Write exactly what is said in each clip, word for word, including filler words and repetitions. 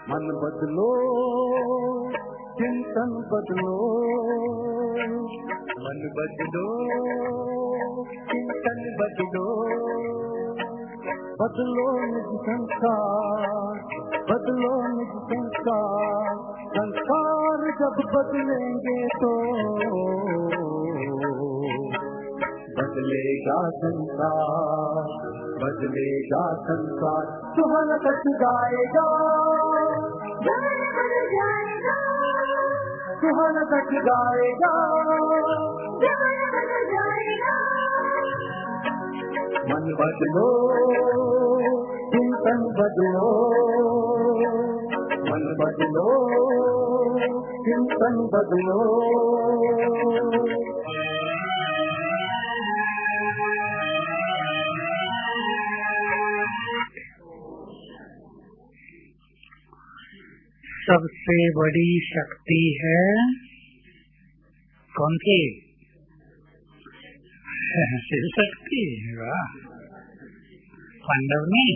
मन बदलो चिंतन बदलो, मन बदलो चिंतन बदलो, बदलो निज संस्कार, बदलो निज संस्कार, संस्कार जब बदलेंगे तो बदलेगा संसार, बदलेगा संसार। सुहाना तक गाएगा, सुहाना तक गाएगा, मन बदलो चिंतन बदलो, मन बदलो चिंतन बदलो। सबसे बड़ी शक्ति है कौन सी? शिव शक्ति। वाह, पांडव नहीं,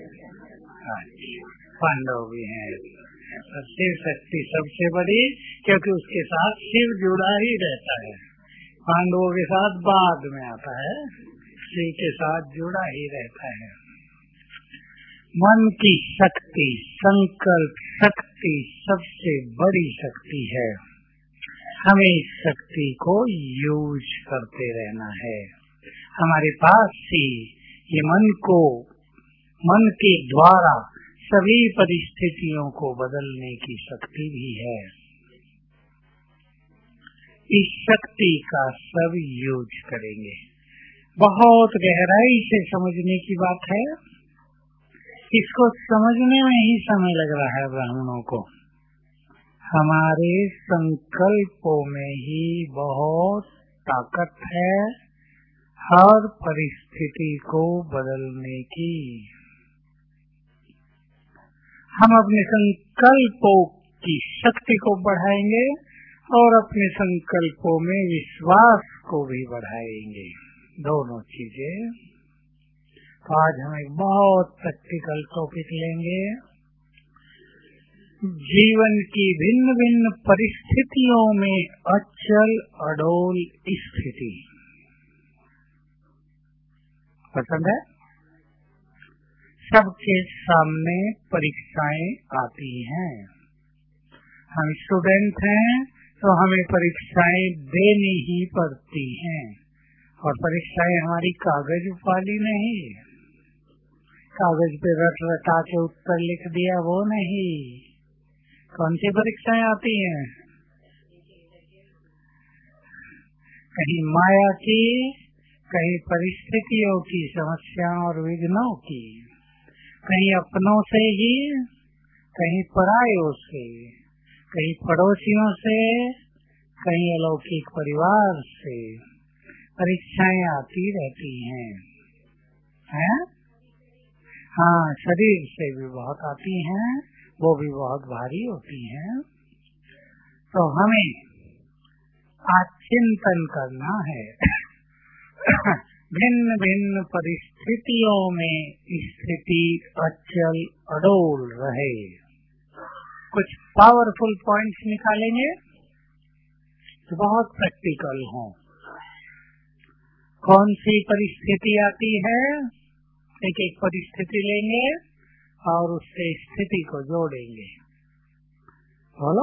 पांडव भी है। शिव शक्ति सबसे बड़ी, क्योंकि उसके साथ शिव जुड़ा ही रहता है। पांडवों के साथ बाद में आता है, शिव के साथ जुड़ा ही रहता है। मन की शक्ति, संकल्प शक्ति सबसे बड़ी शक्ति है। हमें इस शक्ति को यूज करते रहना है। हमारे पास ही ये मन को, मन के द्वारा सभी परिस्थितियों को बदलने की शक्ति भी है। इस शक्ति का सब यूज करेंगे। बहुत गहराई से समझने की बात है। इसको समझने में ही समय लग रहा है ब्राह्मणों को। हमारे संकल्पों में ही बहुत ताकत है हर परिस्थिति को बदलने की। हम अपने संकल्पों की शक्ति को बढ़ाएंगे और अपने संकल्पों में विश्वास को भी बढ़ाएंगे, दोनों चीजें। तो आज हम एक बहुत प्रैक्टिकल टॉपिक लेंगे, जीवन की भिन्न भिन्न परिस्थितियों में अचल अडोल स्थिति। पसंद है? सबके सामने परीक्षाएं आती हैं। हम स्टूडेंट हैं तो हमें परीक्षाएं देनी ही पड़ती हैं, और परीक्षाएं हमारी कागज वाली नहीं, कागज पे रट रटा के उत्तर लिख दिया वो नहीं। कौन सी परीक्षाएं आती हैं? कहीं माया की, कहीं परिस्थितियों की, समस्याओं और विघ्नों की, कहीं अपनों से ही, कहीं परायों से, कहीं पड़ोसियों से, कहीं अलौकिक परिवार से। परीक्षाएं आती रहती हैं, हैं? हाँ, शरीर से भी बहुत आती हैं, वो भी बहुत भारी होती हैं। तो हमें आज चिंतन करना है भिन्न भिन्न परिस्थितियों में स्थिति अचल अडोल रहे। कुछ पावरफुल पॉइंट्स निकालेंगे जो बहुत प्रैक्टिकल हों। कौन सी परिस्थिति आती है, एक एक परिस्थिति लेंगे और उससे स्थिति को जोड़ेंगे। बोलो।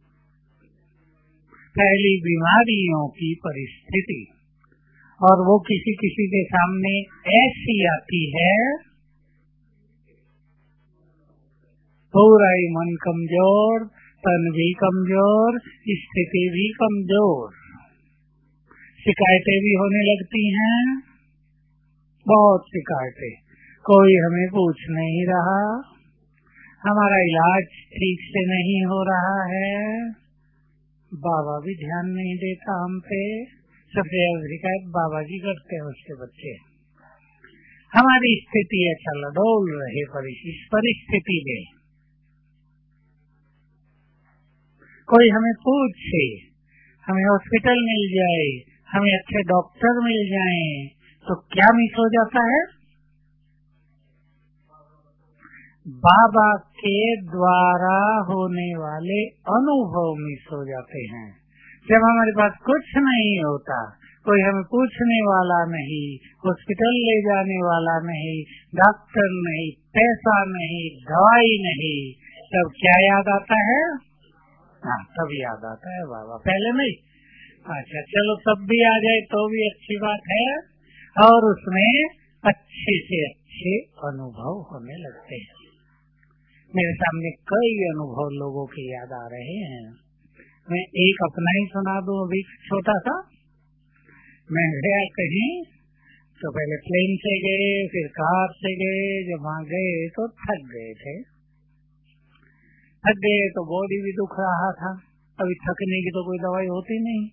पहली, बीमारियों की परिस्थिति, और वो किसी किसी के सामने ऐसी आती है, पूरा ही मन कमजोर, तन भी कमजोर, स्थिति भी कमजोर, शिकायतें भी होने लगती हैं, बहुत शिकायतें। कोई हमें पूछ नहीं रहा, हमारा इलाज ठीक से नहीं हो रहा है, बाबा भी ध्यान नहीं देता हम पे। सबसे ज्यादा शिकायत बाबा जी करते हैं, उसके बच्चे। हमारी स्थिति अचल अडोल रहे इस परिस्थिति में। कोई हमें पूछे, हमें हॉस्पिटल मिल जाए, हमें अच्छे डॉक्टर मिल जाएं, तो क्या मिस हो जाता है? बाबा के द्वारा होने वाले अनुभव मिस हो जाते हैं। जब हमारे पास कुछ नहीं होता, कोई हमें पूछने वाला नहीं, हॉस्पिटल ले जाने वाला नहीं, डॉक्टर नहीं, पैसा नहीं, दवाई नहीं, तब क्या याद आता है? हाँ, तब याद आता है बाबा, पहले नहीं। अच्छा चलो तब भी आ जाए तो भी अच्छी बात है, और उसमें अच्छे से अच्छे अनुभव होने लगते हैं। मेरे सामने कई अनुभव लोगों के याद आ रहे हैं। मैं एक अपना ही सुना दूं अभी, छोटा सा। मैं गया कहीं तो पहले प्लेन से गए, फिर कार से गए। जब वहाँ गए तो थक गए थे, थक गए तो बॉडी भी दुख रहा था। अभी थकने की तो कोई दवाई होती नहीं,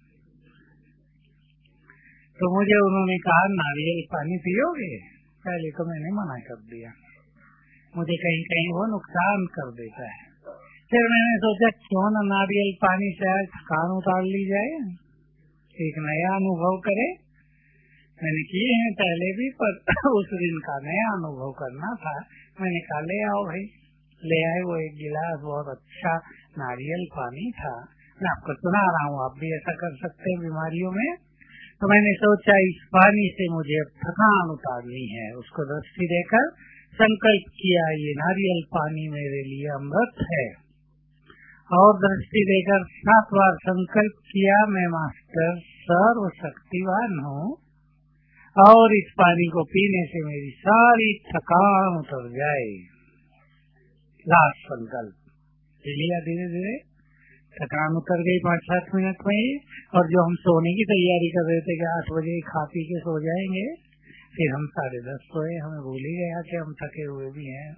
तो मुझे उन्होंने कहा नारियल पानी पियोगे? पहले तो मैंने मना कर दिया, मुझे कहीं कहीं वो नुकसान कर देता है। फिर मैंने सोचा क्यों न नारियल पानी से आज थकान उतार ली जाए, एक नया अनुभव करे। मैंने किए हैं पहले भी, पर उस दिन का नया अनुभव करना था। मैंने कहा ले आओ भाई, ले आए वो एक गिलास, बहुत अच्छा नारियल पानी था। मैं आपको सुना रहा हूँ, आप भी ऐसा कर सकते हैं बीमारियों में। तो मैंने सोचा इस पानी से मुझे थकान उतारनी है, उसको दृष्टि देकर संकल्प किया ये नारियल पानी मेरे लिए अमृत है, और दृष्टि देकर सात बार संकल्प किया मैं मास्टर सर्व शक्तिवान हूँ, और इस पानी को पीने से मेरी सारी थकान उतर जाए। लास्ट संकल्प लिया, धीरे धीरे थकान उतर गई पाँच सात मिनट में। और जो हम सोने की तैयारी कर रहे थे कि आठ बजे खा पी के सो जाएंगे, फिर हम साढ़े दस सोए, हमें भूल ही गया कि हम थके हुए भी हैं।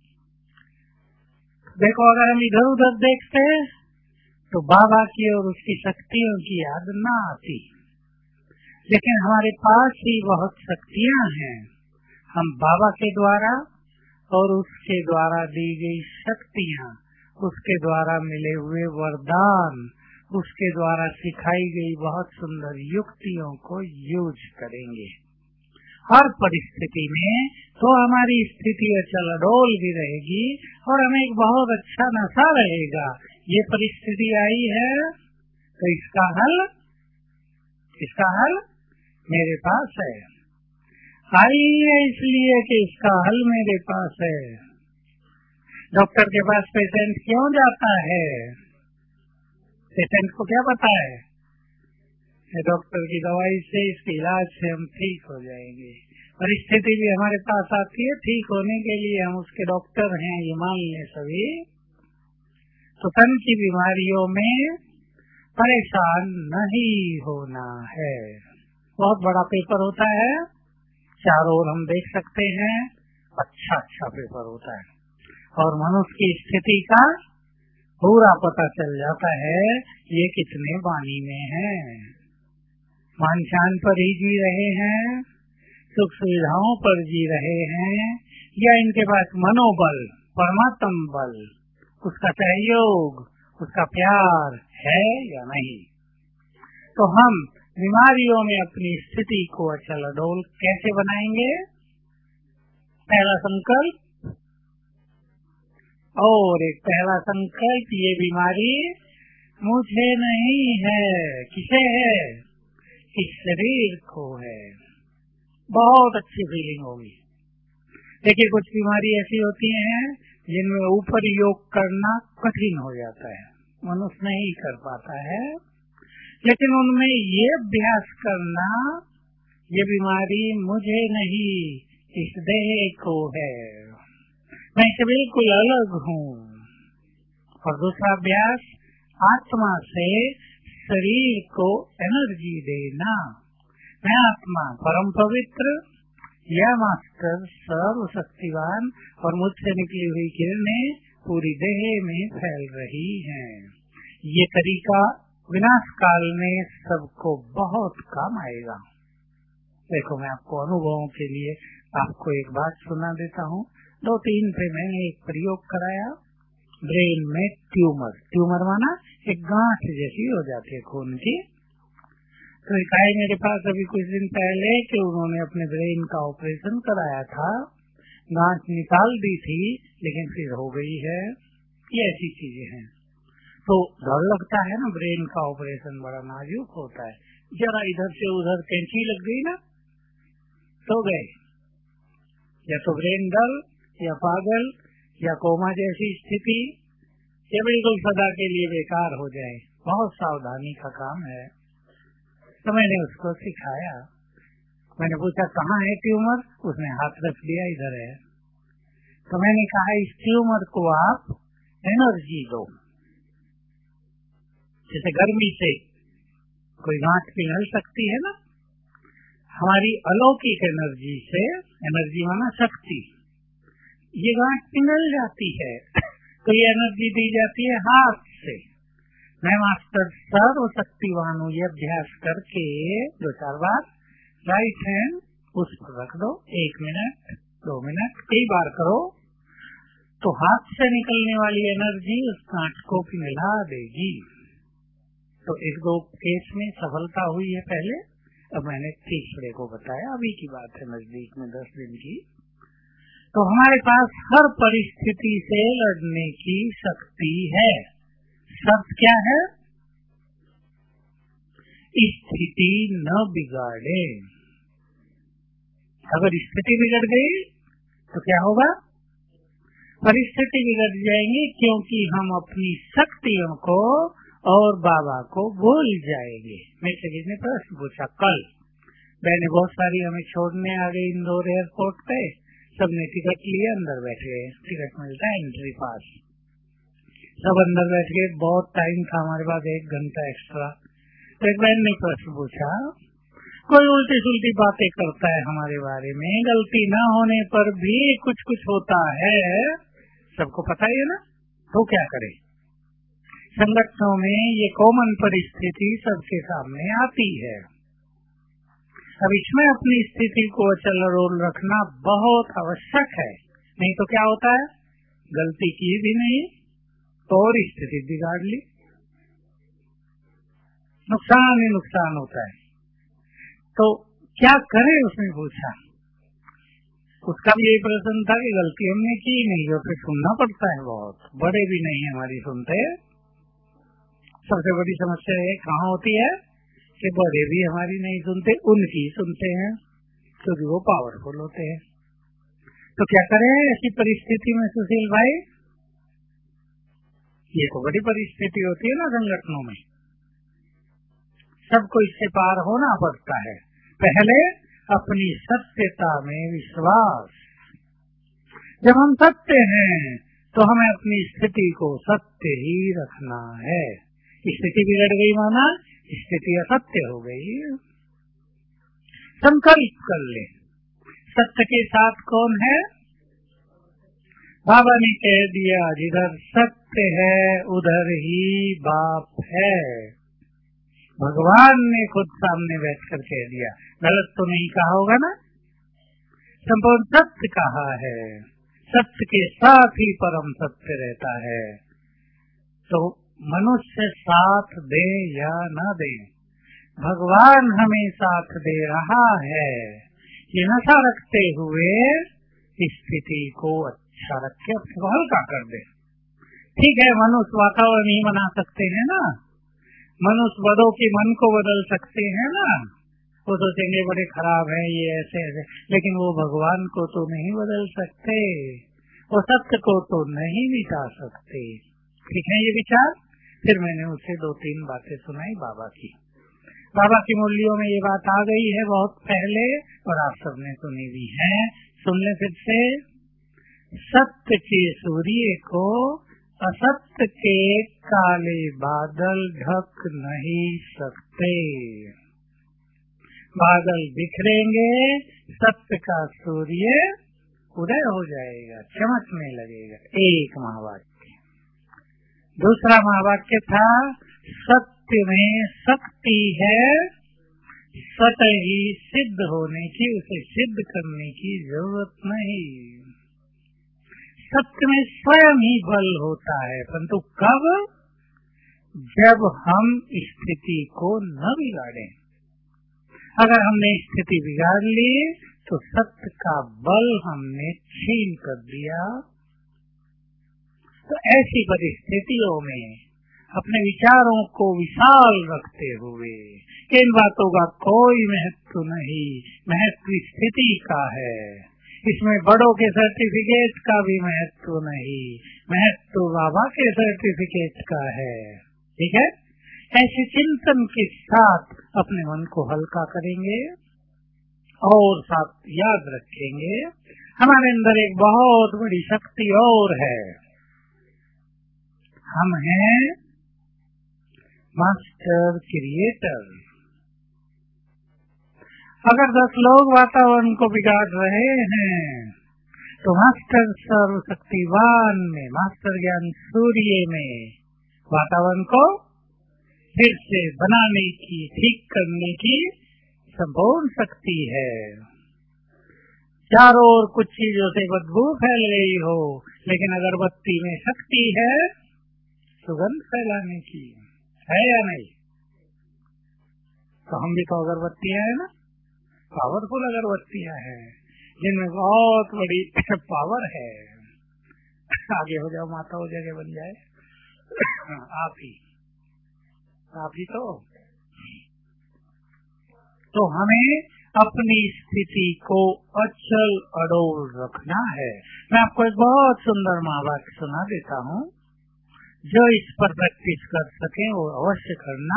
देखो अगर हम इधर उधर देखते तो बाबा की और उसकी शक्तियों की याद ना आती, लेकिन हमारे पास ही बहुत शक्तियां हैं। हम बाबा के द्वारा और उसके द्वारा दी गई शक्तियां, उसके द्वारा मिले हुए वरदान, उसके द्वारा सिखाई गई बहुत सुंदर युक्तियों को यूज करेंगे हर परिस्थिति में, तो हमारी स्थिति अचल अडोल भी रहेगी और हमें एक बहुत अच्छा नशा रहेगा। ये परिस्थिति आई है तो इसका हल, इसका हल मेरे पास है। आई है इसलिए कि इसका हल मेरे पास है। डॉक्टर के पास पेशेंट क्यों जाता है? पेशेंट को क्या पता है? डॉक्टर की दवाई से, इसके इलाज से हम ठीक हो जाएंगे। परिस्थिति भी हमारे पास आती है ठीक होने के लिए, हम उसके डॉक्टर हैं ये मान लें सभी। तो तन की बीमारियों में परेशान नहीं होना है। बहुत बड़ा पेपर होता है, चारों ओर हम देख सकते हैं, अच्छा अच्छा पेपर होता है, और मनुष्य की स्थिति का पूरा पता चल जाता है ये कितने बानी में है। मानशान पर ही जी रहे हैं, सुख सुविधाओं पर जी रहे हैं, या इनके पास मनोबल, परमात्म बल, उसका सहयोग, उसका प्यार है या नहीं। तो हम बीमारियों में अपनी स्थिति को अचल अडोल कैसे बनाएंगे? पहला संकल्प, और एक पहला संकल्प, ये बीमारी मुझे नहीं है। किसे है? इस शरीर को है। बहुत अच्छी फीलिंग होगी। देखिए कुछ बीमारी ऐसी होती हैं जिनमें ऊपर योग करना कठिन हो जाता है, मनुष्य नहीं कर पाता है, लेकिन उनमें ये अभ्यास करना, ये बीमारी मुझे नहीं, इस देह को है, मैं इससे बिल्कुल अलग हूँ। और दूसरा अभ्यास, आत्मा से शरीर को एनर्जी देना। मैं आत्मा परम पवित्र, यह मास्टर सर्व शक्तिवान, और मुझसे निकली हुई किरणें पूरी देह में फैल रही हैं। ये तरीका विनाश काल में सबको बहुत काम आएगा। देखो मैं आपको अनुभवों के लिए आपको एक बात सुना देता हूँ। दो तीन पे मैंने एक प्रयोग कराया, ब्रेन में ट्यूमर, ट्यूमर माना एक गांठ जैसी हो जाती है खून की। तो एक आए मेरे पास अभी कुछ दिन पहले कि उन्होंने अपने ब्रेन का ऑपरेशन कराया था, गांठ निकाल दी थी लेकिन फिर हो गई है, ये ऐसी चीजें हैं। तो डर लगता है ना, ब्रेन का ऑपरेशन बड़ा नाजुक होता है, जरा इधर से उधर कैंची लग गई ना तो गए, या तो ब्रेन डल या पागल या कोमा जैसी स्थिति, ये बिल्कुल सदा के लिए बेकार हो जाए। बहुत सावधानी का काम है। तो मैंने उसको सिखाया, मैंने पूछा कहाँ है ट्यूमर, उसने हाथ रख दिया इधर है। तो मैंने कहा इस ट्यूमर को आप एनर्जी दो, जैसे गर्मी से कोई गांठ पिघल सकती है ना, हमारी अलौकिक एनर्जी से, एनर्जी माना शक्ति, ये गांठ पिघल जाती है तो ये एनर्जी दी जाती है हाथ से। मैं मास्टर सर्व शक्तिवान हूँ, ये अभ्यास करके दो चार बार राइट हैंड उस पर रख दो, एक मिनट दो मिनट कई बार करो तो हाथ से निकलने वाली एनर्जी उस गांठ को पिघला देगी। तो एक दो केस में सफलता हुई है पहले, अब मैंने तीसरे को बताया, अभी की बात है नजदीक में दस दिन की। तो हमारे पास हर परिस्थिति से लड़ने की शक्ति है। शर्त क्या है? स्थिति न बिगाड़े। अगर स्थिति बिगड़ गई तो क्या होगा? परिस्थिति बिगड़ जाएंगी, क्योंकि हम अपनी शक्तियों को और बाबा को भूल जाएंगे। मैं से किसी ने प्रश्न पूछा कल, मैंने बहुत सारी हमें छोड़ने आ गई इंदौर एयरपोर्ट पे, सबने टिकट लिए, अंदर बैठ गए, टिकट मिलता है एंट्री पास, सब अंदर बैठ गए, बहुत टाइम था हमारे पास, एक घंटा एक्स्ट्रा। तो एक बहन ने प्रश्न पूछा, कोई उल्टी सुल्टी बातें करता है हमारे बारे में, गलती न होने पर भी कुछ कुछ होता है, सबको पता ही है ना, तो क्या करे? संगठनों में ये कॉमन परिस्थिति सबके सामने आती है। अब इसमें अपनी स्थिति को अचल रोल रखना बहुत आवश्यक है, नहीं तो क्या होता है, गलती की भी नहीं और स्थिति बिगाड़ ली, नुकसान ही नुकसान होता है। तो क्या करें उसने पूछा, उसका भी यही प्रश्न था कि गलती हमने की नहीं, और फिर सुनना पड़ता है, बहुत बड़े भी नहीं हमारी सुनते। सबसे बड़ी समस्या ये कहाँ होती है कि बड़े भी हमारी नहीं सुनते, उनकी सुनते हैं क्योंकि वो पावरफुल होते हैं। तो क्या करें ऐसी परिस्थिति में सुशील भाई? ये तो बड़ी परिस्थिति होती है ना संगठनों में, सबको इससे पार होना पड़ता है। पहले अपनी सत्यता में विश्वास, जब हम सत्य हैं तो हमें अपनी स्थिति को सत्य ही रखना है। स्थिति बिगड़ गई माना स्थिति असत्य हो गई, संकल्प कर ले। सत्य के साथ कौन है? बाबा ने कह दिया, जिधर सत्य है उधर ही बाप है। भगवान ने खुद सामने बैठकर कह दिया, गलत तो नहीं कहा होगा ना, संपूर्ण सत्य कहा है। सत्य के साथ ही परम सत्य रहता है। तो मनुष्य साथ दे या न दे, भगवान हमें साथ दे रहा है। ये नशा रखते हुए स्थिति को अच्छा रखे, अपने हल्का कर दे। ठीक है, मनुष्य वातावरण नहीं बना सकते हैं ना, मनुष्य बड़ों के मन को बदल सकते हैं ना, वो सोचेंगे बड़े खराब हैं ये ऐसे ऐसे, लेकिन वो भगवान को तो नहीं बदल सकते, वो सत्य को तो नहीं मिटा सकते। ठीक है ये विचार। फिर मैंने उसे दो तीन बातें सुनाई बाबा की। बाबा की मुरलियों में ये बात आ गई है बहुत पहले, और आप सबने सुनी भी है, सुन ले फिर से। सत्य के सूर्य को असत्य के काले बादल ढक नहीं सकते। बादल बिखरेंगे, सत्य का सूर्य उदय हो जाएगा, चमकने लगेगा। एक महावाक्य। दूसरा महावाक्य था, सत्य में शक्ति है, सत्य ही सिद्ध होने की, उसे सिद्ध करने की जरूरत नहीं। सत्य में स्वयं ही बल होता है, परंतु कब? जब हम स्थिति को न बिगाड़े। अगर हमने स्थिति बिगाड़ ली तो सत्य का बल हमने छीन कर दिया। तो ऐसी परिस्थितियों में अपने विचारों को विशाल रखते हुए इन बातों का कोई महत्व नहीं, महत्व स्थिति का है। इसमें बड़ों के सर्टिफिकेट का भी महत्व नहीं, महत्व बाबा के सर्टिफिकेट का है। ठीक है, ऐसे चिंतन के साथ अपने मन को हल्का करेंगे और साथ याद रखेंगे हमारे अंदर एक बहुत बड़ी शक्ति और है। हम हैं मास्टर क्रिएटर। अगर दस लोग वातावरण को बिगाड़ रहे हैं तो मास्टर सर्वशक्तिवान में, मास्टर ज्ञान सूर्य में वातावरण को फिर से बनाने की, ठीक करने की संपूर्ण शक्ति है। चारों ओर कुछ चीजों से बदबू फैल रही हो, लेकिन अगरबत्ती में शक्ति है सुगंध फैलाने की, है या नहीं? तो हम भी तो अगरबत्तियां है ना, पावरफुल अगरबत्तियां हैं जिनमें बहुत बड़ी पावर है। आगे हो जाओ माता, हो जगह बन जाए। आप ही आप ही तो तो हमें अपनी स्थिति को अचल अडोल रखना है। मैं आपको एक बहुत सुंदर महावाक्य सुना देता हूँ, जो इस पर प्रैक्टिस कर सके वो अवश्य करना।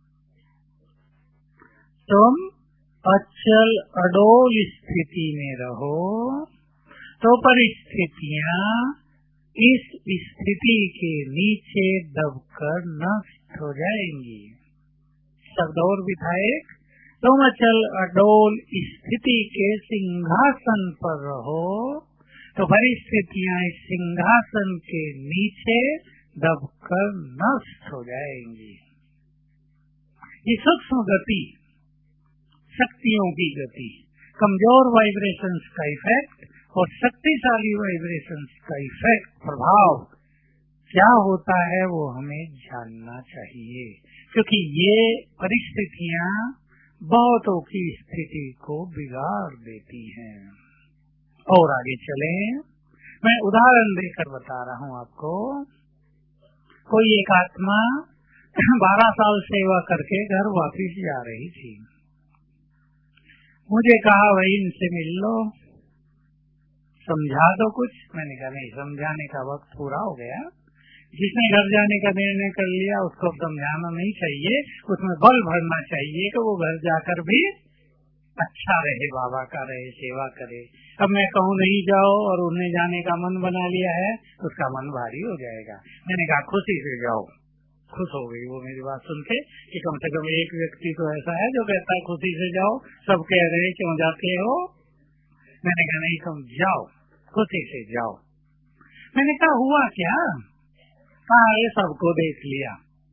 तुम अचल अडोल स्थिति में रहो तो परिस्थितियाँ इस स्थिति के नीचे दबकर नष्ट हो जाएंगी। शब्द और विधायक, तुम अचल अडोल स्थिति के सिंहासन पर रहो तो परिस्थितियाँ इस सिंहासन के नीचे दबकर नष्ट हो जाएंगी। ये सूक्ष्म गति, शक्तियों की गति, कमजोर वाइब्रेशंस का इफेक्ट और शक्तिशाली वाइब्रेशंस का इफेक्ट, प्रभाव क्या होता है वो हमें जानना चाहिए, क्योंकि ये परिस्थितियाँ बहुतों की स्थिति को बिगाड़ देती हैं। और आगे चले, मैं उदाहरण देकर बता रहा हूँ आपको। कोई एक आत्मा बारह साल सेवा करके घर वापिस जा रही थी। मुझे कहा भाई इनसे मिल लो, समझा दो कुछ। मैंने कहा नहीं, समझाने का वक्त पूरा हो गया। जिसने घर जाने का निर्णय कर लिया उसको समझाना नहीं चाहिए, उसमें बल भरना चाहिए कि वो घर जाकर भी अच्छा रहे, बाबा का रहे, सेवा करे। अब मैं कहूँ नहीं जाओ और उन्हें जाने का मन बना लिया है, उसका मन भारी हो जाएगा। मैंने कहा खुशी से जाओ। खुश हो गई वो मेरी बात सुन के कि कम से कम एक व्यक्ति तो ऐसा है जो कहता है खुशी से जाओ। सब कह रहे क्यों जाते हो? मैंने कहा नहीं, तुम जाओ, खुशी से जाओ। मैंने कहा हुआ क्या? कहा ये सबको देख लिया।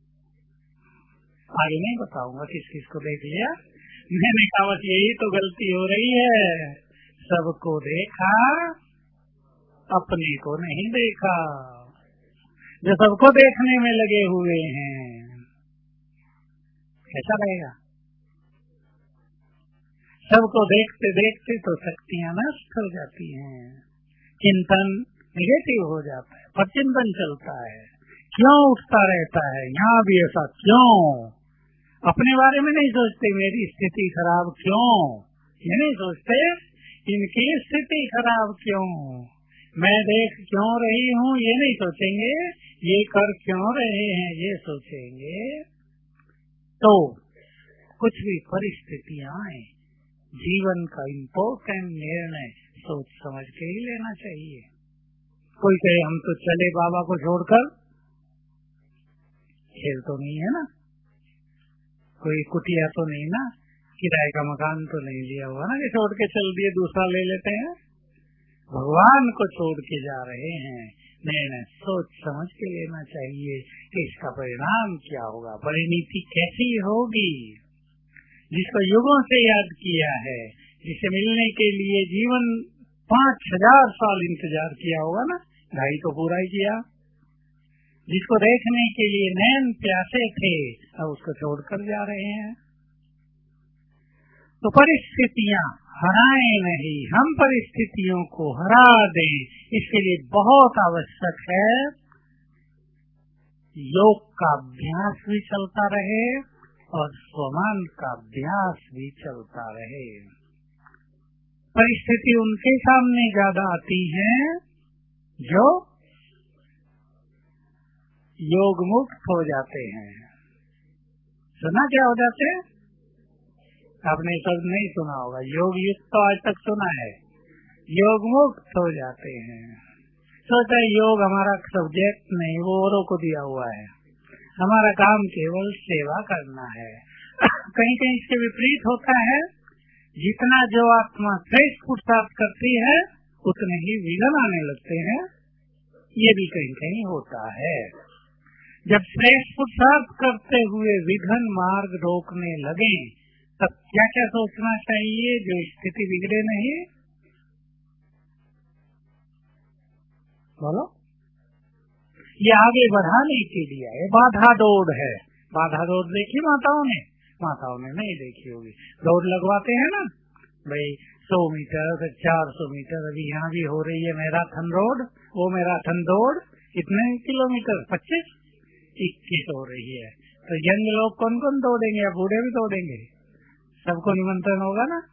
आगे नहीं बताऊंगा किस किस को देख लिया। मैंने कहा बस यही तो गलती हो रही है, सबको देखा अपने को नहीं देखा। जो सबको देखने में लगे हुए हैं कैसा रहेगा? सबको देखते देखते तो शक्तियाँ नष्ट हो जाती हैं, चिंतन निगेटिव हो जाता है, पर चिंतन चलता है, क्यों उठता रहता है। यहाँ भी ऐसा क्यों? अपने बारे में नहीं सोचते मेरी स्थिति खराब क्यों, ये नहीं सोचते इनकी स्थिति खराब क्यों, मैं देख क्यों रही हूँ ये नहीं सोचेंगे, ये कर क्यों रहे हैं ये सोचेंगे। तो कुछ भी परिस्थितियाँ आए, जीवन का इम्पोर्टेंट निर्णय सोच समझ के ही लेना चाहिए। कोई कहे हम तो चले बाबा को छोड़कर, खेल तो नहीं है ना, कोई कुटिया तो नहीं ना, किराए का मकान तो नहीं लिया हुआ ना कि छोड़ के चल दिए दूसरा ले लेते हैं। भगवान को छोड़ के जा रहे हैं, निर्णय सोच समझ के लेना चाहिए कि इसका परिणाम क्या होगा, परिणति कैसी होगी। जिसको युगों से याद किया है, जिसे मिलने के लिए जीवन पाँच हजार साल इंतजार किया होगा ना, ढाई तो पूरा ही किया। जिसको देखने के लिए नैन प्यासे थे, अब उसको छोड़कर जा रहे हैं। तो परिस्थितियां हराए नहीं, हम परिस्थितियों को हरा दें, इसके लिए बहुत आवश्यक है योग का अभ्यास भी चलता रहे और स्वमान का अभ्यास भी चलता रहे। परिस्थिति उनके सामने ज्यादा आती है जो योग मुक्त हो जाते हैं। सुना क्या हो जाते हैं? आपने सब नहीं सुना होगा। योग युक्त तो आज तक सुना है, योग मुक्त हो जाते हैं। सोचा योग हमारा सब्जेक्ट नहीं, वो औरों को दिया हुआ है, हमारा काम केवल सेवा करना है। कहीं कहीं इसके विपरीत होता है, जितना जो आत्मा श्रेष्ठ पुरुषार्थ करती है उतने ही विघ्न आने लगते हैं। ये भी कहीं कहीं होता है। जब श्रेष्ठ पुरुषार्थ करते हुए विघ्न मार्ग रोकने लगे तब क्या क्या सोचना चाहिए जो स्थिति बिगड़े नहीं? बोलो। ये आगे बढ़ाने के लिए है, बाधा दौड़ है। बाधा दौड़ देखी माताओं ने? माताओं ने नहीं देखी होगी। दौड़ लगवाते हैं ना भाई, सौ मीटर चार सौ मीटर, अभी यहाँ भी हो रही है मैराथन रोड, वो मैराथन दौड़ कितने किलोमीटर? पच्चीस इक्कीस हो रही है। तो यंग लोग कौन कौन दौड़ेंगे या बूढ़े भी दौड़ेंगे? सबको निमंत्रण होगा ना।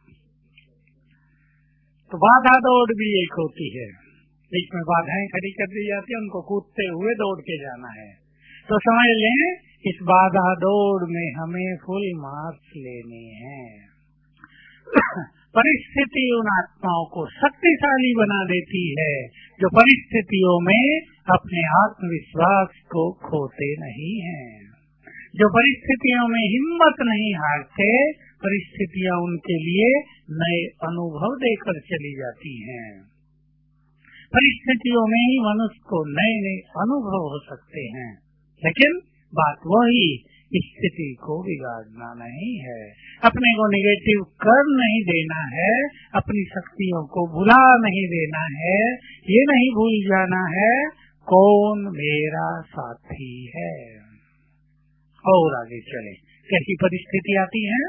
तो बाधा दौड़ भी एक होती है, इसमें बाधाएं खड़ी कर दी जाती है, उनको कूदते हुए दौड़ के जाना है। तो समझ लें इस बाधा दौड़ में हमें फुल मार्क्स लेने हैं। परिस्थिति उन आत्माओं को शक्तिशाली बना देती है जो परिस्थितियों में अपने आत्मविश्वास को खोते नहीं हैं, जो परिस्थितियों में हिम्मत नहीं हारते। परिस्थितियां उनके लिए नए अनुभव देकर चली जाती हैं। परिस्थितियों में ही मनुष्य को नए नए अनुभव हो सकते हैं, लेकिन बात वही, स्थिति को बिगाड़ना नहीं है, अपने को निगेटिव कर नहीं देना है, अपनी शक्तियों को भुला नहीं देना है, ये नहीं भूल जाना है कौन मेरा साथी है। और आगे चले, कैसी परिस्थिति आती है?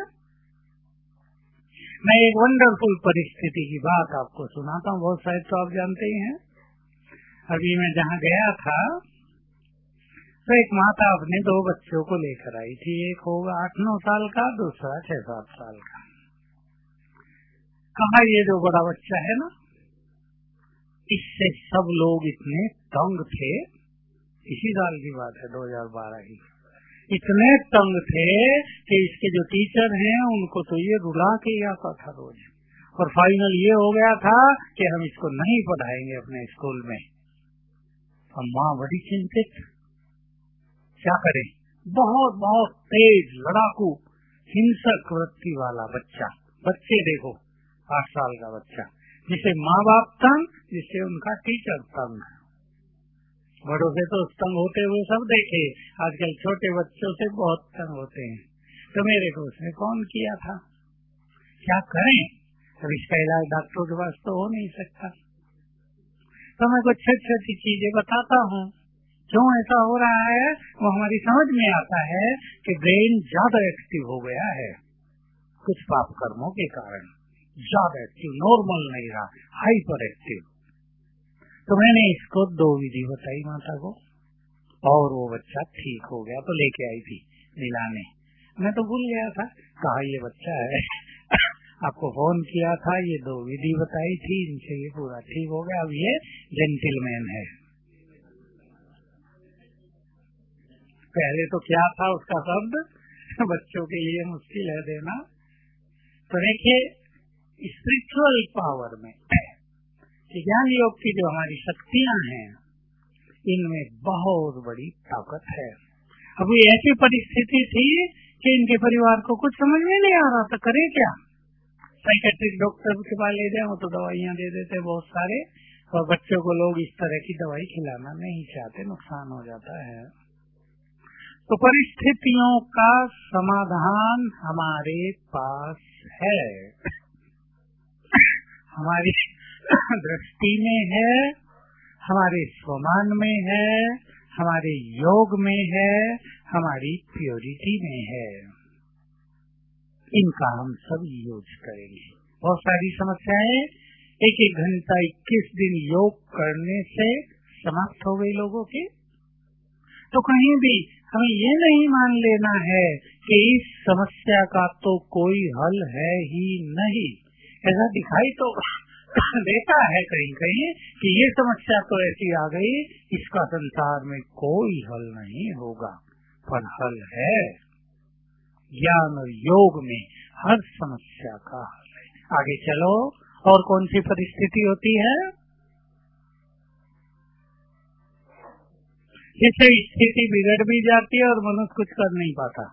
मैं एक वंडरफुल परिस्थिति की बात आपको सुनाता हूँ, बहुत शायद तो आप जानते ही हैं। अभी मैं जहाँ गया था तो एक माता अपने दो बच्चों को लेकर आई थी, एक होगा आठ नौ साल का, दूसरा छह सात साल का। कहा ये जो बड़ा बच्चा है ना, इससे सब लोग इतने तंग थे, इसी साल की बात है दो हजार बारह की, इतने तंग थे कि इसके जो टीचर हैं उनको तो ये रुला के आता था रोज। और फाइनल ये हो गया था कि हम इसको नहीं पढ़ाएंगे अपने स्कूल में। अब माँ बड़ी चिंतित, क्या करें? बहुत बहुत तेज लड़ाकू हिंसक वृत्ति वाला बच्चा। बच्चे देखो, आठ साल का बच्चा, जिसे माँ बाप तंग, जिसे उनका टीचर तंग। बड़ों से तो तंग होते हुए सब देखे, आजकल छोटे बच्चों से बहुत तंग होते हैं। तो मेरे को उसने कौन किया था, क्या करें? अब इसका इलाज डॉक्टरों के पास तो हो नहीं सकता। तो मैं कुछ छोटी छोटी चीजें बताता हूँ, क्यों ऐसा हो रहा है वो हमारी समझ में आता है कि ब्रेन ज्यादा एक्टिव हो गया है, कुछ पाप कर्मों के कारण ज्यादा एक्टिव, नॉर्मल नहीं रहा, हाइपर एक्टिव। तो मैंने इसको दो विधि बताई माता को और वो बच्चा ठीक हो गया। तो लेके आई थी मिलाने, मैं तो भूल गया था, कहा ये बच्चा है आपको फोन किया था, ये दो विधि बताई थी, इनसे ये पूरा ठीक हो गया, अब ये जेंटलमैन है। पहले तो क्या था उसका शब्द बच्चों के लिए मुश्किल है देना। तो देखिए स्पिरिचुअल पावर में, ज्ञान योग की जो हमारी शक्तियां हैं, इनमें बहुत बड़ी ताकत है। अब ये ऐसी परिस्थिति थी कि इनके परिवार को कुछ समझ में नहीं आ रहा था, करे क्या? साइकेट्रिक डॉक्टर के पास ले जाए वो तो दवाइयाँ दे देते बहुत सारे, और बच्चों को लोग इस तरह की दवाई खिलाना नहीं चाहते, नुकसान हो जाता है। तो परिस्थितियों का समाधान हमारे पास है, हमारी दृष्टि में है, हमारे स्वमान में है, हमारे योग में है, हमारी प्योरिटी में है। इनका हम सब यूज करेंगे। बहुत सारी समस्याएं एक एक घंटा इक्कीस दिन योग करने से समाप्त हो गई लोगों की। तो कहीं भी हमें ये नहीं मान लेना है कि इस समस्या का तो कोई हल है ही नहीं। ऐसा दिखाई तो देता है कहीं कहीं कि ये समस्या तो ऐसी आ गई, इसका संसार में कोई हल नहीं होगा, पर हल है। ज्ञान और योग में हर समस्या का हल है। आगे चलो, और कौन सी परिस्थिति होती है जिससे स्थिति बिगड़ भी जाती है और मनुष्य कुछ कर नहीं पाता।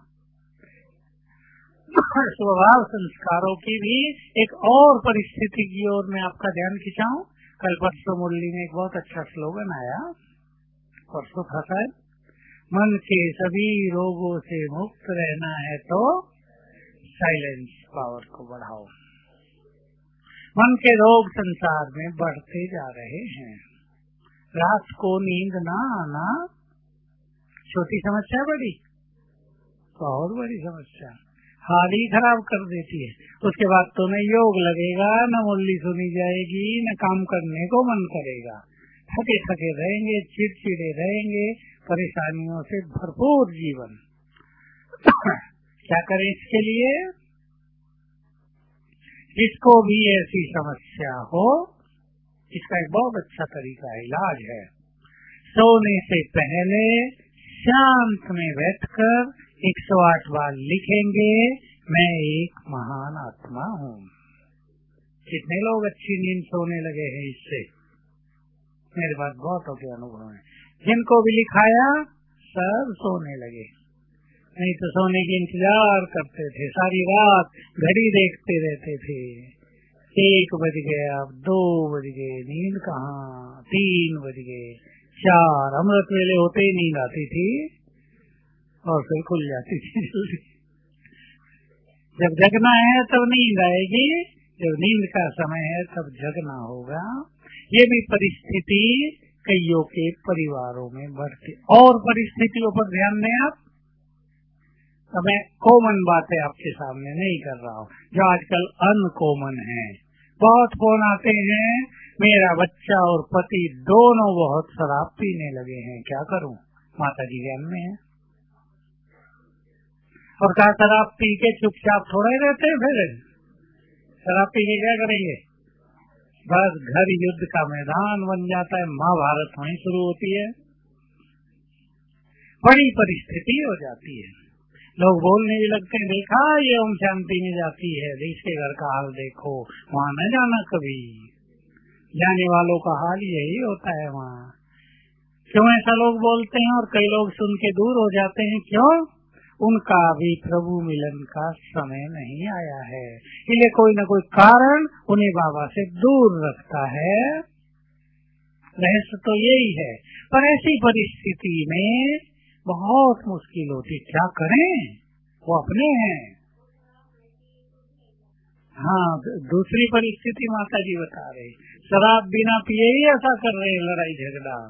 स्वभाव संस्कारों की भी एक और परिस्थिति की ओर मैं आपका ध्यान खिंचाऊं। कल परसों मुरली में एक बहुत अच्छा स्लोगन आया, परसों था शायद, मन के सभी रोगों से मुक्त रहना है तो साइलेंस पावर को बढ़ाओ। मन के रोग संसार में बढ़ते जा रहे हैं। रात को नींद ना आना छोटी समस्या, बड़ी बहुत बड़ी समस्या, हाल ही खराब कर देती है। उसके बाद तो न योग लगेगा, न मुरली सुनी जाएगी, न काम करने को मन करेगा। थके थके रहेंगे, चिड़चिड़े रहेंगे, परेशानियों से भरपूर जीवन। क्या करें इसके लिए? जिसको भी ऐसी समस्या हो, इसका एक बहुत अच्छा तरीका इलाज है। सोने से पहले शांत में बैठकर एक सौ आठ बार लिखेंगे, मैं एक महान आत्मा हूँ। कितने लोग अच्छी नींद सोने लगे हैं इससे? मेरे पास बहुतों के अनुभव हैं। जिनको भी लिखाया सब सोने लगे, नहीं तो सोने के इंतजार करते थे, सारी रात घड़ी देखते रहते थे। एक बज गया, दो बज गए, नींद कहाँ, तीन बज गए, चार, अमृत वेले होते ही नींद आती थी और फिर खुल जाती थी जल्दी। जब जगना है तब नींद आएगी, जब नींद का समय है तब जगना होगा। ये भी परिस्थिति कईयों के परिवारों में बढ़ती। और परिस्थितियों पर ध्यान दें आप। तो मैं कॉमन बातें आपके सामने नहीं कर रहा हूँ, जो आजकल अनकॉमन है। बहुत फोन आते हैं, मेरा बच्चा और पति दोनों बहुत शराब पीने लगे हैं, क्या करूं? माता जी ज्ञान में है। और क्या शराब पी के चुपचाप थोड़े रहते हैं? फिर शराब पी के क्या करेंगे? बस घर युद्ध का मैदान बन जाता है, महाभारत वहीं शुरू होती है। बड़ी परिस्थिति हो जाती है, लोग बोलने भी लगते हैं, देखा ये ओम शांति में जाती है, इसके घर का हाल देखो, वहाँ न जाना कभी। जाने वालों का हाल यही होता है वहाँ। क्यों ऐसा लोग बोलते हैं? और कई लोग सुन के दूर हो जाते हैं। क्यों? उनका भी प्रभु मिलन का समय नहीं आया है, इसलिए कोई न कोई कारण उन्हें बाबा से दूर रखता है। रहस्य तो यही है। पर ऐसी परिस्थिति में बहुत मुश्किल होती, क्या करें? वो अपने हैं। हाँ, दूसरी परिस्थिति माता जी बता रही, शराब बिना पिए ही ऐसा कर रहे हैं, लड़ाई झगड़ा।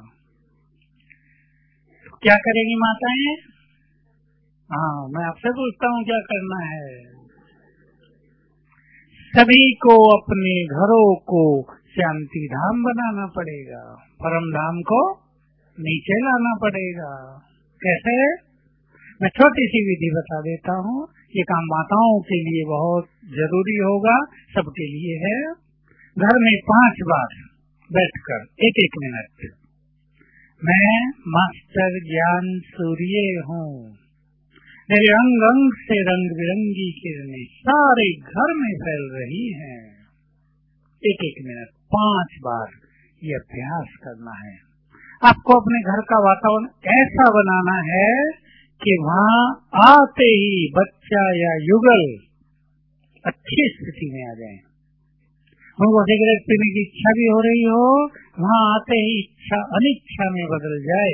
क्या करेंगी माताएं? हाँ, मैं आपसे पूछता हूँ क्या करना है? सभी को अपने घरों को शांति धाम बनाना पड़ेगा, परम धाम को नीचे लाना पड़ेगा। कैसे? मैं छोटी सी विधि बता देता हूँ। ये काम माताओं के लिए बहुत जरूरी होगा, सबके लिए है। घर में पांच बार बैठकर एक एक मिनट, मैं मास्टर ज्ञान सूर्य हूँ, मेरे अंग अंग से रंग बिरंगी किरणें सारे घर में फैल रही हैं। एक एक मिनट पांच बार ये अभ्यास करना है। आपको अपने घर का वातावरण ऐसा बनाना है कि वहाँ आते ही बच्चा या युगल अच्छी स्थिति में आ जाए। उनको सिगरेट पीने की इच्छा भी हो रही हो, वहाँ आते ही इच्छा अनिच्छा में बदल जाए।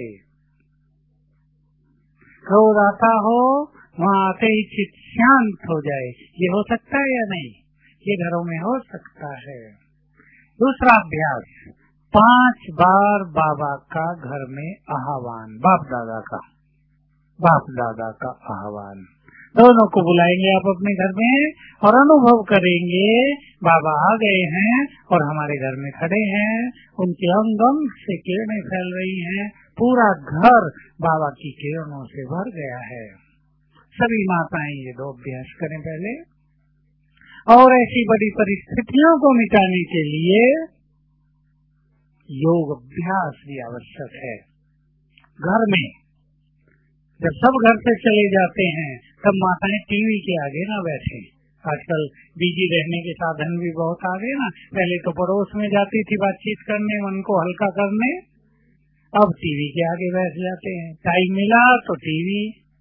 क्रोध आता हो, वहाँ आते ही चित्त शांत हो जाए। ये हो सकता है या नहीं? ये घरों में हो सकता है। दूसरा अभ्यास, पांच बार बाबा का घर में आह्वान, बाप दादा का बाप दादा का आह्वान। दोनों को बुलाएंगे आप अपने घर में और अनुभव करेंगे बाबा आ गए हैं और हमारे घर में खड़े हैं, उनके अंग अंग से किरणें फैल रही हैं, पूरा घर बाबा की किरणों से भर गया है। सभी माताएं ये दो अभ्यास करें पहले। और ऐसी बड़ी परिस्थितियों को मिटाने के लिए योग अभ्यास भी आवश्यक है। घर में जब सब घर से चले जाते हैं तब माताएं टीवी के आगे ना बैठे। आजकल बिजी रहने के साधन भी बहुत आ गए ना। पहले तो पड़ोस में जाती थी बातचीत करने, मन को हल्का करने, अब टीवी के आगे बैठ जाते हैं। टाइम मिला तो टीवी।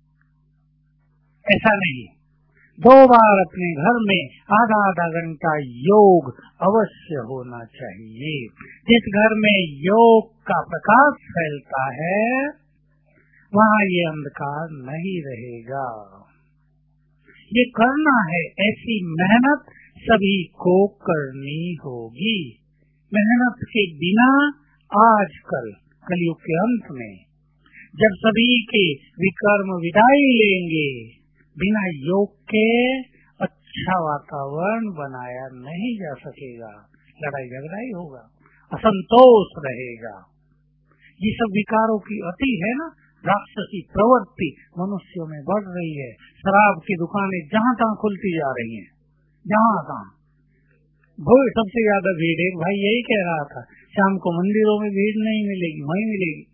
ऐसा नहीं, दो बार अपने घर में आधा आधा घंटा योग अवश्य होना चाहिए। जिस घर में योग का प्रकाश फैलता है वहाँ ये अंधकार नहीं रहेगा। ये करना है, ऐसी मेहनत सभी को करनी होगी। मेहनत के बिना आजकल कलयुग के अंत में जब सभी के विकर्म विदाई लेंगे, बिना योग के अच्छा वातावरण बनाया नहीं जा सकेगा। लड़ाई झगड़ा ही होगा, असंतोष रहेगा। ये सब विकारों की अति है ना, राक्षसी प्रवृत्ति मनुष्यों में बढ़ रही है। शराब की दुकानें जहाँ तहाँ खुलती जा रही हैं, जहाँ तहाँ। वो सबसे ज्यादा भीड़, एक भाई यही कह रहा था, शाम को मंदिरों में भीड़ नहीं मिलेगी, वहीं मिलेगी।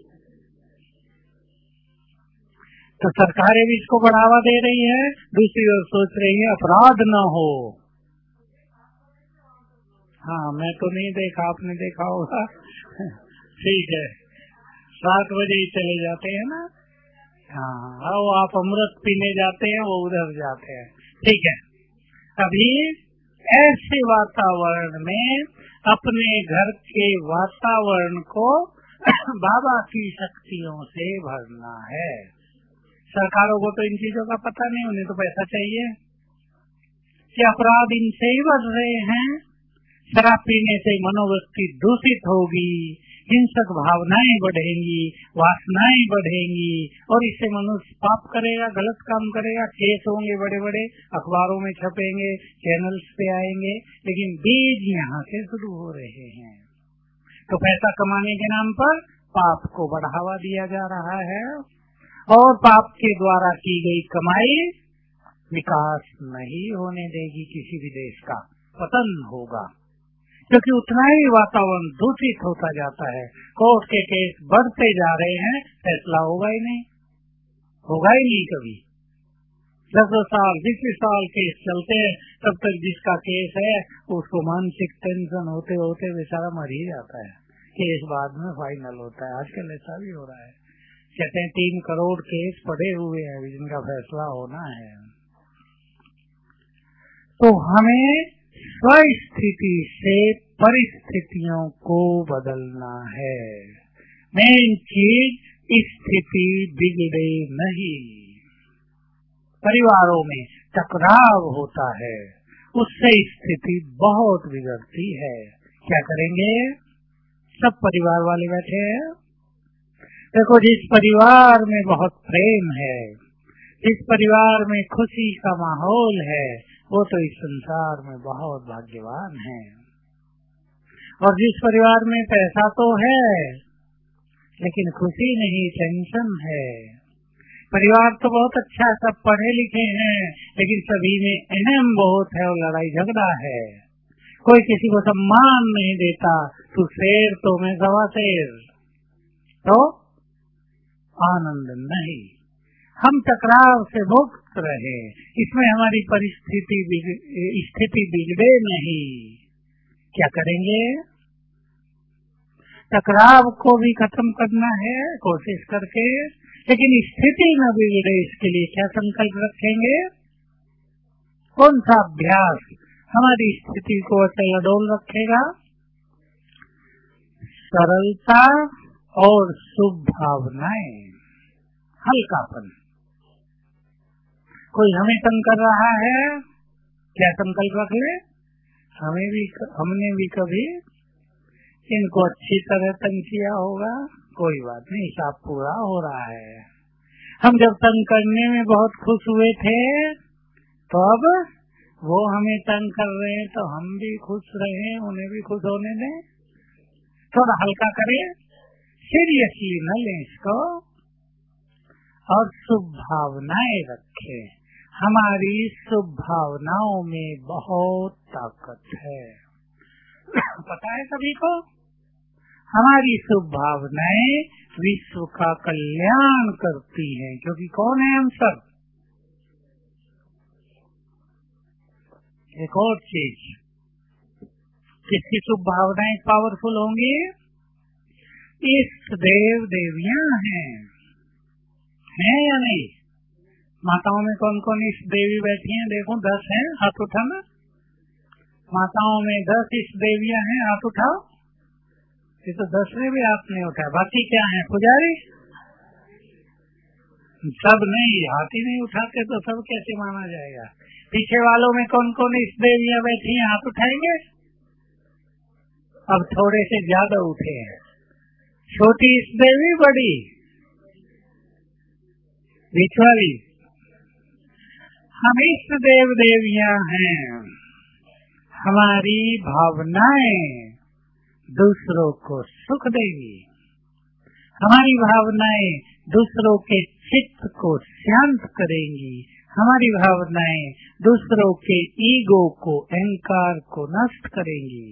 तो सरकारें भी इसको बढ़ावा दे रही है, दूसरी ओर सोच रही है अपराध न हो। हाँ, मैं तो नहीं देखा, आपने देखा होगा। ठीक है, सात बजे ही चले जाते हैं ना। हाँ, वो आप अमृत पीने जाते हैं, वो उधर जाते हैं। ठीक है, अभी ऐसे वातावरण में अपने घर के वातावरण को बाबा की शक्तियों से भरना है। सरकारों को तो इन चीजों का पता नहीं, उन्हें तो पैसा चाहिए। कि अपराध इनसे ही बढ़ रहे हैं। शराब पीने से मनोवृत्ति दूषित होगी, हिंसक भावनाएं बढ़ेंगी, वासनाएं बढ़ेंगी और इससे मनुष्य पाप करेगा, गलत काम करेगा। केस होंगे बड़े बड़े, अखबारों में छपेंगे, चैनल्स पे आएंगे, लेकिन बीज यहाँ से शुरू हो रहे हैं। तो पैसा कमाने के नाम पर पाप को बढ़ावा दिया जा रहा है और पाप के द्वारा की गई कमाई विकास नहीं होने देगी। किसी भी देश का पतन होगा, क्योंकि उतना ही वातावरण दूषित होता जाता है। कोर्ट के केस बढ़ते जा रहे हैं, फैसला होगा ही नहीं, होगा ही नहीं कभी। दस दस साल बीस बीस साल केस चलते हैं, तब तक जिसका केस है उसको मानसिक टेंशन होते होते बेचारा मर ही जाता है। केस बाद में फाइनल होता है। आजकल ऐसा भी हो रहा है, कहते हैं तीन करोड़ केस पड़े हुए हैं जिनका फैसला होना है। तो हमें स्वस्थिति से परिस्थितियों को बदलना है। मेन चीज स्थिति बिगड़े नहीं। परिवारों में टकराव होता है, उससे स्थिति बहुत बिगड़ती है। क्या करेंगे? सब परिवार वाले बैठे हैं। देखो, जिस परिवार में बहुत प्रेम है, जिस परिवार में खुशी का माहौल है, वो तो इस संसार में बहुत भाग्यवान है। और जिस परिवार में पैसा तो है लेकिन खुशी नहीं, टेंशन है। परिवार तो बहुत अच्छा, सब पढ़े लिखे हैं, लेकिन सभी में अहम बहुत है और लड़ाई झगड़ा है। कोई किसी को सम्मान नहीं देता, तू शेर तो मैं सवा शेर, तो आनंद नहीं। हम टकराव से मुक्त रहे, इसमें हमारी परिस्थिति स्थिति बिगड़े नहीं। क्या करेंगे? टकराव को भी खत्म करना है कोशिश करके, लेकिन स्थिति न बिगड़े इसके लिए क्या संकल्प रखेंगे? कौन सा अभ्यास हमारी स्थिति को अचल अडोल रखेगा? सरलता और शुभ भावनाएं, हल्कापन। कोई हमें तंग कर रहा है, क्या संकल्प रख ले? हमें भी, हमने भी कभी इनको अच्छी तरह तंग किया होगा, कोई बात नहीं, हिसाब पूरा हो रहा है। हम जब तंग करने में बहुत खुश हुए थे, तो अब वो हमें तंग कर रहे हैं तो हम भी खुश रहे, उन्हें भी खुश होने दें। थोड़ा हल्का करें, सीरियसली न लें इसको, और शुभ भावनाएं रखें। हमारी शुभ भावनाओं में बहुत ताकत है, पता है सभी को। हमारी शुभ भावनाएं विश्व का कल्याण करती हैं, क्योंकि कौन है हम सब। एक और चीज, किसकी शुभ भावनाएं पावरफुल होंगी? इष्ट देव देवियां हैं, हैं या नहीं? माताओं में कौन कौन इष्ट देवी बैठी हैं? देखो दस हैं, हाथ उठाना। माताओं में दस इष्ट देवियां हैं, हाथ उठाओ। ये तो दस में भी हाथ नहीं उठाया, बाकी क्या है? पुजारी सब नहीं, हाथ ही नहीं उठाते तो सब कैसे माना जाएगा? पीछे वालों में कौन कौन इष्ट देवियां बैठी हैं, हाथ उठाएंगे। अब थोड़े से ज्यादा उठे हैं। छोटी इष्ट देवी, बड़ी, बीच वाली? हम इष्ट देव देवियां हैं। हमारी भावनाएं दूसरों को सुख देगी, हमारी भावनाएं दूसरों के चित्त को शांत करेंगी, हमारी भावनाएं दूसरों के ईगो को, अहंकार को नष्ट करेंगी।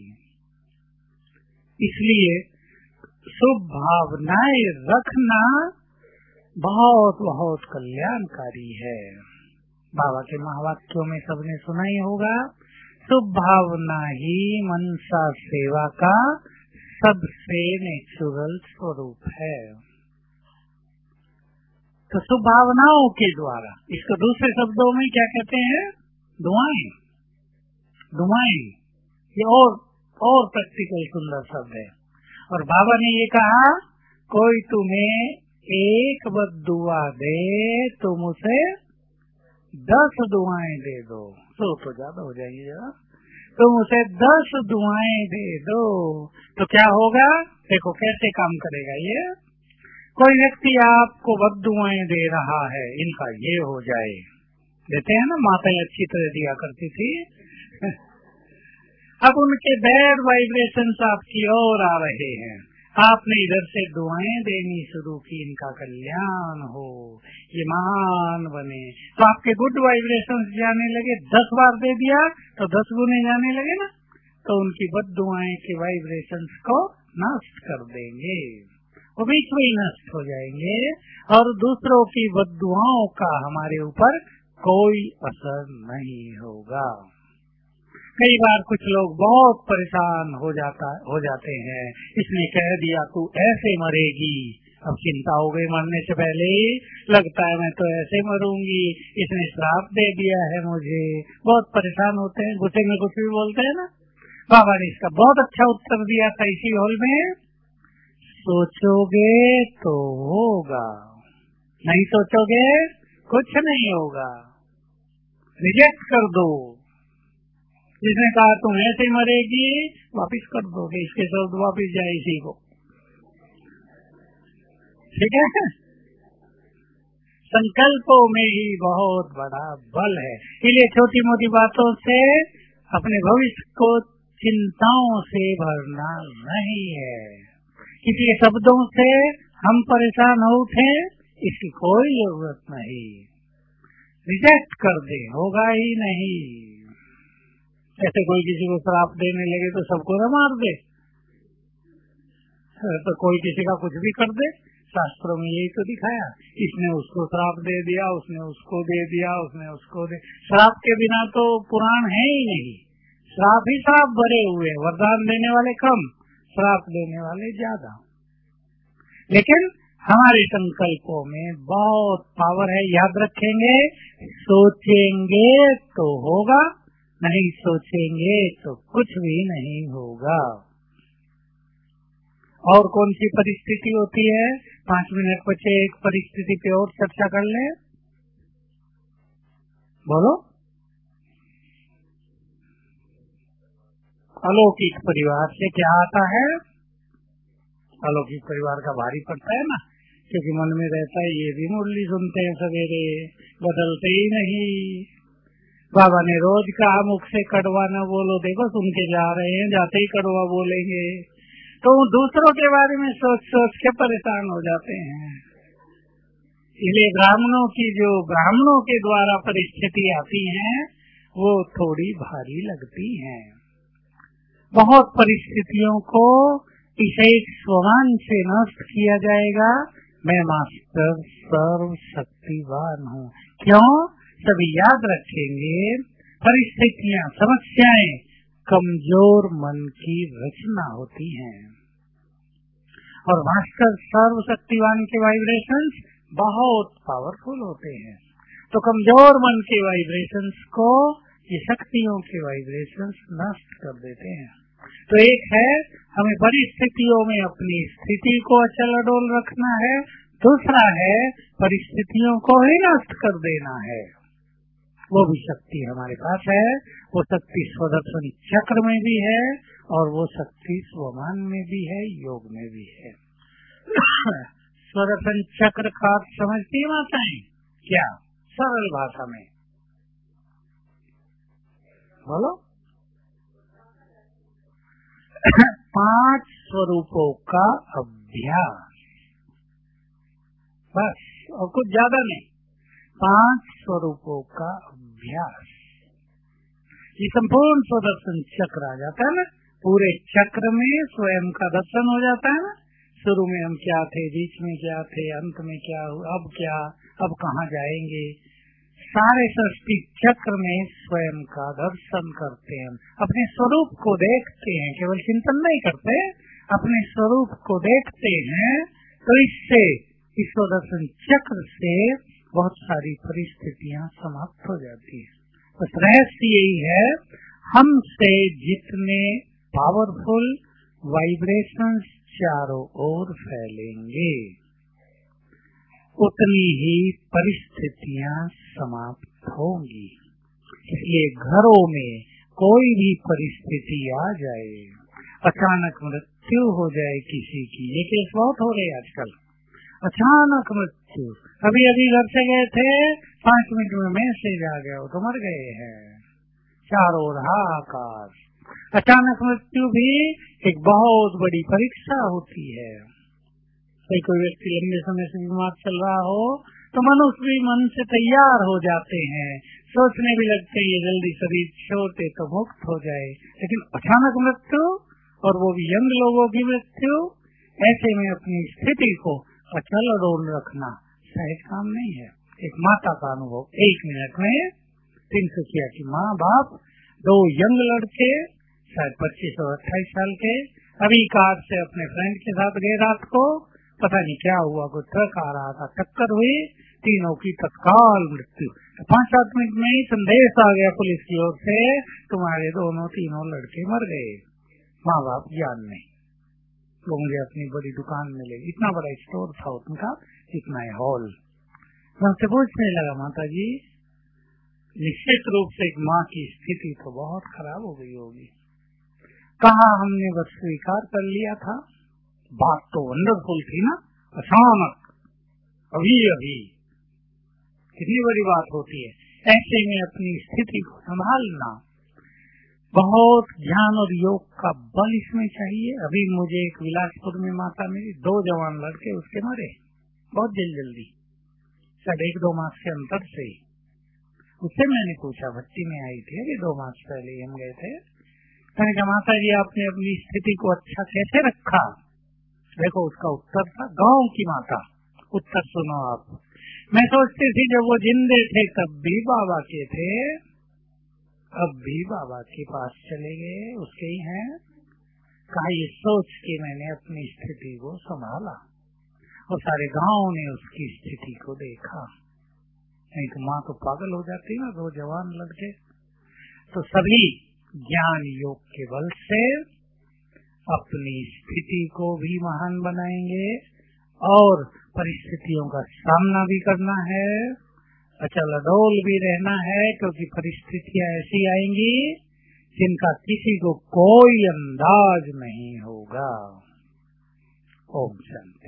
इसलिए शुभ भावनाएं रखना बहुत बहुत कल्याणकारी है। बाबा के महावाक्यों में सबने सुना ही होगा, शुभ भावना ही मनसा सेवा का सबसे नेचुरल स्वरूप है। तो शुभ भावनाओं के द्वारा, इसको दूसरे शब्दों में क्या कहते हैं? दुआएं। दुआएं ये और और प्रैक्टिकल सुंदर शब्द है। और बाबा ने ये कहा, कोई तुम्हें एक बद्दुआ दे, तुम उसे दस दुआएं दे दो। तो तो ज्यादा हो जाएगी जरा। तुम उसे दस दुआएं दे दो तो क्या होगा? देखो कैसे काम करेगा ये। कोई व्यक्ति आपको बद्दुआएं दे रहा है, इनका ये हो जाए, देते हैं ना, माताएं अच्छी तरह दिया करती थी। अब उनके बैड वाइब्रेशंस आपकी ओर आ रहे हैं, आपने इधर से दुआएं देनी शुरू की, इनका कल्याण हो, ये महान बने। तो आपके गुड वाइब्रेशंस जाने लगे, दस बार दे दिया तो दस गुने जाने लगे ना, तो उनकी बद दुआएं के वाइब्रेशंस को नष्ट कर देंगे, वो बीच में ही नष्ट हो जाएंगे, और दूसरों की बद दुआओं का हमारे ऊपर कोई असर नहीं होगा। कई बार कुछ लोग बहुत परेशान हो जाता हो जाते हैं, इसने कह दिया तू ऐसे मरेगी, अब चिंता हो गई मरने से पहले ही, लगता है मैं तो ऐसे मरूंगी, इसने श्राप दे दिया है मुझे। बहुत परेशान होते हैं, गुस्से में कुछ भी बोलते हैं ना। बाबा ने इसका बहुत अच्छा उत्तर दिया था इसी हॉल में, सोचोगे तो होगा, नहीं सोचोगे कुछ नहीं होगा, रिजेक्ट कर दो। जिसने कहा तुम ऐसे मरेगी, वापिस कर दोगे, इसके शब्द वापिस जाए इसी को, ठीक है। संकल्पों में ही बहुत बड़ा बल है, इसलिए छोटी मोटी बातों से अपने भविष्य को चिंताओं से भरना नहीं है। किसी शब्दों से हम परेशान हो उठे, इसकी कोई जरूरत नहीं, रिजेक्ट कर दे, होगा ही नहीं। ऐसे कोई किसी को श्राप देने लगे तो सबको न मार दे, तो कोई किसी का कुछ भी कर दे। शास्त्रों में यही तो दिखाया, इसने उसको श्राप दे दिया, उसने उसको दे दिया, उसने उसको दे। श्राप के बिना तो पुराण है ही नहीं, श्राप ही श्राप भरे हुए, वरदान देने वाले कम, श्राप देने वाले ज्यादा। लेकिन हमारे संकल्पों में बहुत पावर है, याद रखेंगे। सोचेंगे तो होगा, नहीं सोचेंगे तो कुछ भी नहीं होगा। और कौन सी परिस्थिति होती है? पाँच मिनट बचे, एक परिस्थिति पे और चर्चा कर ले, बोलो। अलौकिक परिवार से क्या आता है? अलौकिक परिवार का भारी पड़ता है ना, क्योंकि मन में रहता है ये भी मुरली सुनते हैं सवेरे, बदलते ही नहीं। बाबा ने रोज कहा मुख से कड़वा न बोलो, देखो सुन के जा रहे हैं, जाते ही कड़वा बोलेंगे तो दूसरों के बारे में सोच सोच के परेशान हो जाते हैं। इसलिए ब्राह्मणों की जो ब्राह्मणों के द्वारा परिस्थिति आती है वो थोड़ी भारी लगती हैं। बहुत परिस्थितियों को इसे स्वमान से नष्ट किया जाएगा। मैं मास्टर सर्व शक्तिवान हूँ। क्यों? सभी याद रखेंगे, परिस्थितियाँ, समस्याएं कमजोर मन की रचना होती हैं और मास्टर सर्व शक्तिवान के वाइब्रेशंस बहुत पावरफुल होते हैं। तो कमजोर मन के वाइब्रेशंस को ये शक्तियों के वाइब्रेशंस नष्ट कर देते हैं। तो एक है हमें परिस्थितियों में अपनी स्थिति को अचल अडोल रखना है, दूसरा है परिस्थितियों को ही नष्ट कर देना है। वो भी शक्ति हमारे पास है, वो शक्ति स्वदर्शन चक्र में भी है और वो शक्ति स्वमान में भी है, योग में भी है। स्वदर्शन चक्र का समझती है माताएं क्या? सरल भाषा में बोलो। पांच स्वरूपों का अभ्यास, बस, और कुछ ज्यादा नहीं। पांच स्वरूपों का अभ्यास, ये संपूर्ण स्वदर्शन चक्र आ जाता है ना। पूरे चक्र में स्वयं का दर्शन हो जाता है ना। शुरू में हम क्या थे, बीच में क्या थे, अंत में क्या हुआ, अब क्या, अब कहाँ जाएंगे। सारे सृष्टि चक्र में स्वयं का दर्शन करते हैं, अपने स्वरूप को देखते हैं, केवल चिंतन नहीं करते, अपने स्वरूप को देखते हैं। तो इससे इस स्वदर्शन चक्र से बहुत सारी परिस्थितियां समाप्त हो जाती है। बस रहस्य यही है, हमसे जितने पावरफुल वाइब्रेशंस चारों ओर फैलेंगे उतनी ही परिस्थितियां समाप्त होंगी। इसलिए घरों में कोई भी परिस्थिति आ जाए, अचानक मृत्यु हो जाए किसी की, ये केस बहुत हो रहे आजकल। अचानक मृत्यु, अभी अभी घर से गए थे, पांच मिनट में मैसेज आ गया वो तो मर गए हैं, चारों ओर हाहाकार। अचानक मृत्यु भी एक बहुत बड़ी परीक्षा होती है। कोई कोई व्यक्ति लंबे समय से बीमार चल रहा हो तो मनुष्य भी मन से तैयार हो जाते हैं, सोचने भी लगते हैं ये जल्दी शरीर छोड़ते तो मुक्त हो जाए। लेकिन अचानक मृत्यु, और वो भी यंग लोगों की मृत्यु, ऐसे में अपनी स्थिति को अचल अडोल रखना सहज काम नहीं है। एक माता का अनुभव, एक मिनट में तिनसुकिया की माँ बाप, दो यंग लड़के शायद पच्चीस और अट्ठाईस साल के, अभी कार से अपने फ्रेंड के साथ गए, रात को पता नहीं क्या हुआ, कोई ट्रक आ रहा था, टक्कर हुई, तीनों की तत्काल मृत्यु। पांच सात मिनट में ही संदेश आ गया पुलिस की ओर से, तुम्हारे दोनों तीनों लड़के मर गए। माँ बाप ज्ञान नहीं, तो मुझे अपनी बड़ी दुकान में ले, इतना बड़ा स्टोर था उनका, इतना हॉल। मैं उससे पूछने लगा, माता जी निश्चित रूप से एक माँ की स्थिति तो बहुत खराब हो गई होगी। कहा हमने बस स्वीकार कर लिया था, बात तो वंडरफुल थी ना, अचानक अभी अभी कितनी बड़ी बात होती है। ऐसे में अपनी स्थिति को संभालना, बहुत ज्ञान और योग का बल इसमें चाहिए। अभी मुझे एक विलासपुर में माता मेरी, दो जवान लड़के उसके मरे बहुत जल्दी जल्दी, शायद एक दो मास के अंतर से। उससे मैंने पूछा, भट्टी में आई थी अभी दो मास पहले हम गए थे, मैंने कहा माता जी आपने अपनी स्थिति को अच्छा कैसे रखा? देखो उसका उत्तर था, गांव की माता, उत्तर सुनो आप। मैं सोचती थी जब वो जिंदे थे तब भी बाबा के थे, अब भी बाबा के पास चले गए, उसके ही हैं। कहा ये सोच के मैंने अपनी स्थिति को संभाला और सारे गांव ने उसकी स्थिति को देखा। नहीं तो माँ तो पागल हो जाती ना, दो जवान लड़के। तो सभी ज्ञान योग के बल से अपनी स्थिति को भी महान बनाएंगे और परिस्थितियों का सामना भी करना है, अचल अडोल भी रहना है, क्योंकि परिस्थितियां ऐसी आएंगी जिनका किसी को कोई अंदाज नहीं होगा। ओम शांति।